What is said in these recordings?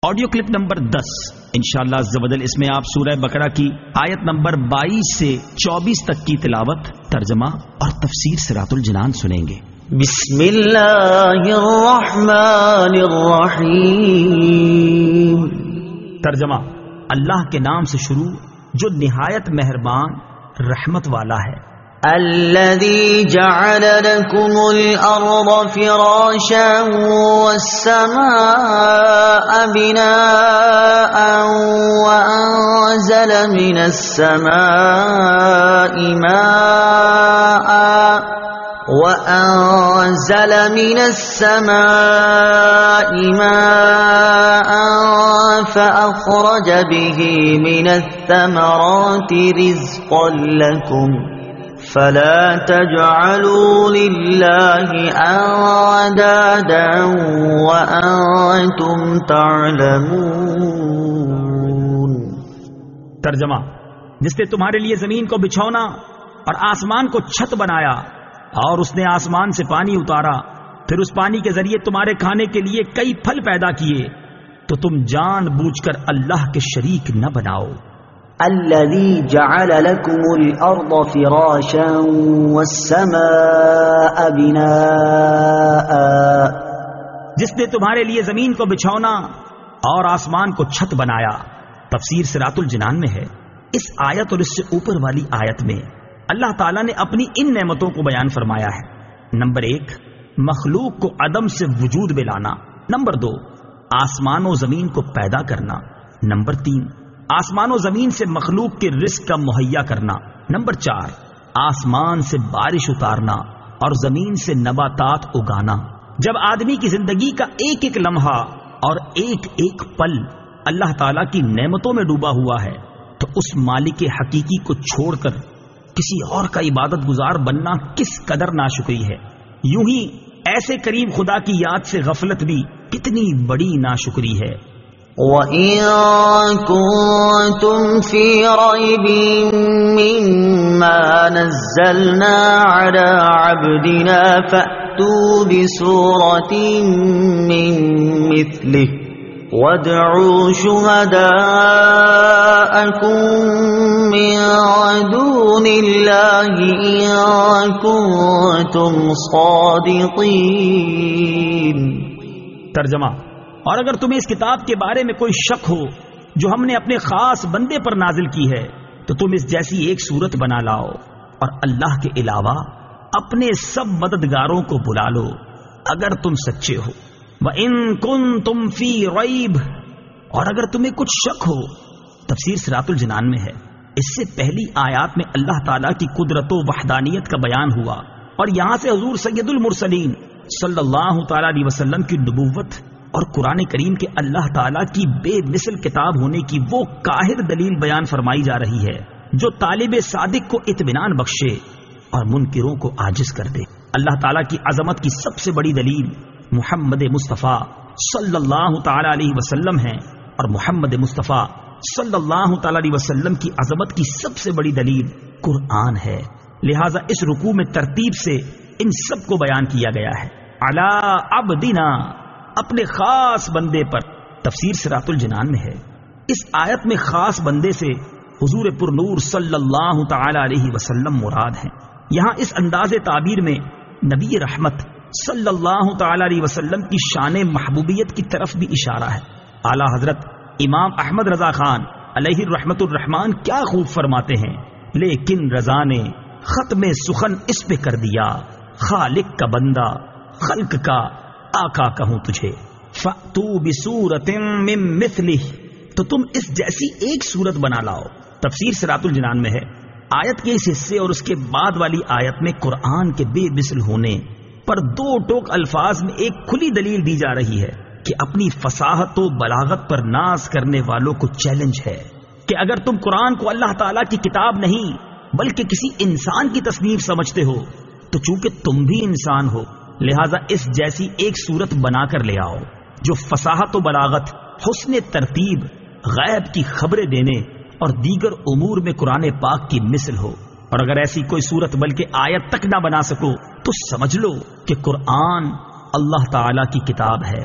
Audio clip number 10 انشاءاللہ عز و جل، اس میں آپ سورہ بقرہ کی آیت نمبر 22 سے 24 تک کی تلاوت، ترجمہ اور تفسیر صراط الجنان سنیں گے۔ بسم اللہ الرحمن الرحیم۔ ترجمہ: اللہ کے نام سے شروع جو نہایت مہربان رحمت والا ہے۔ الذي جعل لكم الأرض فراشا والسماء بناء وأنزل من السماء ماء فأخرج به من الثمرات رزقا لكم فلا تجعلوا لله أندادا وأنتم تعلمون۔ ترجمہ: جس نے تمہارے لیے زمین کو بچھونا اور آسمان کو چھت بنایا، اور اس نے آسمان سے پانی اتارا، پھر اس پانی کے ذریعے تمہارے کھانے کے لیے کئی پھل پیدا کیے، تو تم جان بوجھ کر اللہ کے شریک نہ بناؤ۔ الذي جعل لكم الأرض فراشا والسماء بناء، جس نے تمہارے لیے زمین کو بچھونا اور آسمان کو چھت بنایا۔ تفسیر صراط الجنان میں ہے، اس آیت اور اس سے اوپر والی آیت میں اللہ تعالیٰ نے اپنی ان نعمتوں کو بیان فرمایا ہے۔ نمبر 1، مخلوق کو عدم سے وجود میں لانا۔ نمبر 2، آسمان و زمین کو پیدا کرنا۔ نمبر 3، آسمان و زمین سے مخلوق کے رزق کا مہیا کرنا۔ نمبر 4، آسمان سے بارش اتارنا اور زمین سے نباتات اگانا۔ جب آدمی کی زندگی کا ایک ایک لمحہ اور ایک ایک پل اللہ تعالیٰ کی نعمتوں میں ڈوبا ہوا ہے، تو اس مالک حقیقی کو چھوڑ کر کسی اور کا عبادت گزار بننا کس قدر ناشکری ہے۔ یوں ہی ایسے کریم خدا کی یاد سے غفلت بھی کتنی بڑی ناشکری ہے۔ وَإِن كُنتُمْ فِي رَيْبٍ مِّمَّا نَزَّلْنَا عَلَى عَبْدِنَا فَأْتُوا بِسُورَةٍ مِّن مِّثْلِهِ وَادْعُوا شُهَدَاءَكُم مِّن دُونِ اللَّهِ إِن كُنتُمْ صَادِقِينَ۔ ترجمہ: اور اگر تمہیں اس کتاب کے بارے میں کوئی شک ہو جو ہم نے اپنے خاص بندے پر نازل کی ہے، تو تم اس جیسی ایک صورت بنا لاؤ اور اللہ کے علاوہ اپنے سب مددگاروں کو بلا لو اگر تم سچے ہو۔ وَإِن كُنتُمْ فِي رَيْبٍ، اور اگر تمہیں کچھ شک ہو۔ تفسیر صراط الجنان میں ہے، اس سے پہلی آیات میں اللہ تعالیٰ کی قدرت و وحدانیت کا بیان ہوا، اور یہاں سے حضور سید المرسلین صلی اللہ تعالی علیہ وسلم کی نبوت اور قرآن کریم کے اللہ تعالیٰ کی بے مثل کتاب ہونے کی وہ قاہر دلیل بیان فرمائی جا رہی ہے جو طالب صادق کو اطمینان بخشے اور منکروں کو عاجز کر دے۔ اللہ تعالیٰ کی عظمت کی سب سے بڑی دلیل محمد مصطفیٰ صلی اللہ تعالی علیہ وسلم ہیں، اور محمد مصطفیٰ صلی اللہ تعالی علیہ وسلم کی عظمت کی سب سے بڑی دلیل قرآن ہے۔ لہٰذا اس رکوع میں ترتیب سے ان سب کو بیان کیا گیا ہے۔ علی عبدنا، اپنے خاص بندے پر۔ تفسیر صراط الجنان میں ہے، اس آیت میں خاص بندے سے حضور پر نور صلی اللہ تعالی علیہ وسلم مراد ہیں۔ یہاں اس انداز تعبیر میں نبی رحمت صلی اللہ تعالی علیہ وسلم کی شان محبوبیت کی طرف بھی اشارہ ہے۔ اعلیٰ حضرت امام احمد رضا خان علیہ الرحمت الرحمان کیا خوب فرماتے ہیں، لیکن رضا نے ختم سخن اس پہ کر دیا، خالق کا بندہ خلق کا آقا کہوں تجھے۔ فَأْتُوا بِسُورَةٍ مِّن مِّثْلِهِ، تو تم اس جیسی ایک صورت بنا لاؤ۔ تفسیر صراط الجنان میں ہے، آیت کے اس حصے اور اس کے بعد والی آیت میں قرآن کے بے مثل ہونے پر دو ٹوک الفاظ میں ایک کھلی دلیل دی جا رہی ہے کہ اپنی فصاحت و بلاغت پر ناز کرنے والوں کو چیلنج ہے کہ اگر تم قرآن کو اللہ تعالیٰ کی کتاب نہیں بلکہ کسی انسان کی تصنیف سمجھتے ہو، تو چونکہ تم بھی انسان ہو، لہٰذا اس جیسی ایک صورت بنا کر لے آؤ جو فصاحت و بلاغت، حسن ترتیب، غیب کی خبریں دینے اور دیگر امور میں قرآن پاک کی مثل ہو۔ اور اگر ایسی کوئی صورت بلکہ آیت تک نہ بنا سکو تو سمجھ لو کہ قرآن اللہ تعالی کی کتاب ہے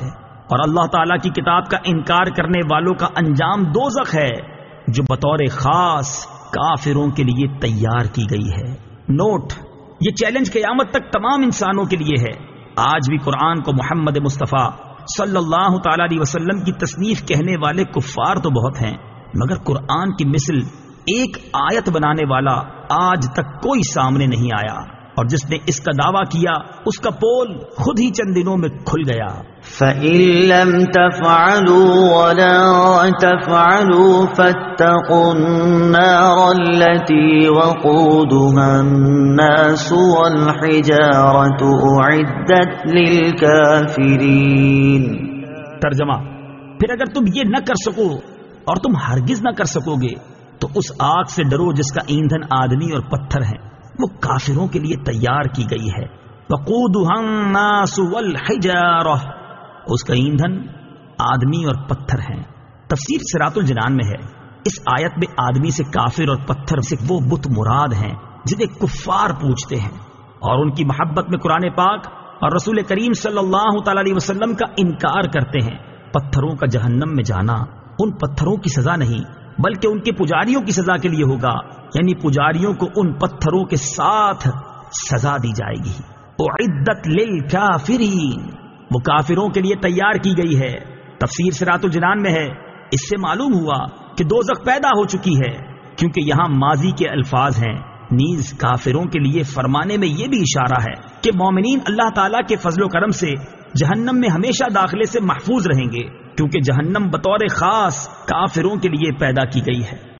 اور اللہ تعالیٰ کی کتاب کا انکار کرنے والوں کا انجام دوزخ ہے جو بطور خاص کافروں کے لیے تیار کی گئی ہے۔ نوٹ: یہ چیلنج قیامت تک تمام انسانوں کے لیے ہے۔ آج بھی قرآن کو محمد مصطفیٰ صلی اللہ تعالی علیہ وسلم کی تصنیف کہنے والے کفار تو بہت ہیں، مگر قرآن کی مثل ایک آیت بنانے والا آج تک کوئی سامنے نہیں آیا، اور جس نے اس کا دعویٰ کیا اس کا پول خود ہی چند دنوں میں کھل گیا۔ فَإِن لَّمْ تَفْعَلُوا وَلَن تَفْعَلُوا فَاتَّقُوا النَّارَ الَّتِي وَقُودُهَا النَّاسُ وَالْحِجَارَةُ أُعِدَّتْ لِلْكَافِرِينَ۔ ترجمہ: پھر اگر تم یہ نہ کر سکو اور تم ہرگز نہ کر سکو گے تو اس آگ سے ڈرو جس کا ایندھن آدمی اور پتھر ہیں، وہ کافروں کے لیے تیار کی گئی ہے۔ وَقُودُهَا النَّاسُ وَالْحِجَارَةُ، اس کا ایندھن آدمی اور پتھر ہیں۔ تفسیر صراط الجنان میں ہے، اس آیت میں آدمی سے کافر اور پتھر سے وہ بت مراد ہیں جنہیں کفار پوجتے ہیں، اور ان کی محبت میں قرآن پاک اور رسول کریم صلی اللہ تعالی علیہ وسلم کا انکار کرتے ہیں۔ پتھروں کا جہنم میں جانا ان پتھروں کی سزا نہیں بلکہ ان کے پجاریوں کی سزا کے لیے ہوگا، یعنی پجاریوں کو ان پتھروں کے ساتھ سزا دی جائے گی۔ اعدت للکافرین، وہ کافروں کے لیے تیار کی گئی ہے۔ تفسیر صراط الجنان میں ہے، اس سے معلوم ہوا کہ دوزخ پیدا ہو چکی ہے، کیونکہ یہاں ماضی کے الفاظ ہیں۔ نیز کافروں کے لیے فرمانے میں یہ بھی اشارہ ہے کہ مومنین اللہ تعالیٰ کے فضل و کرم سے جہنم میں ہمیشہ داخلے سے محفوظ رہیں گے، کیونکہ جہنم بطور خاص کافروں کے لیے پیدا کی گئی ہے۔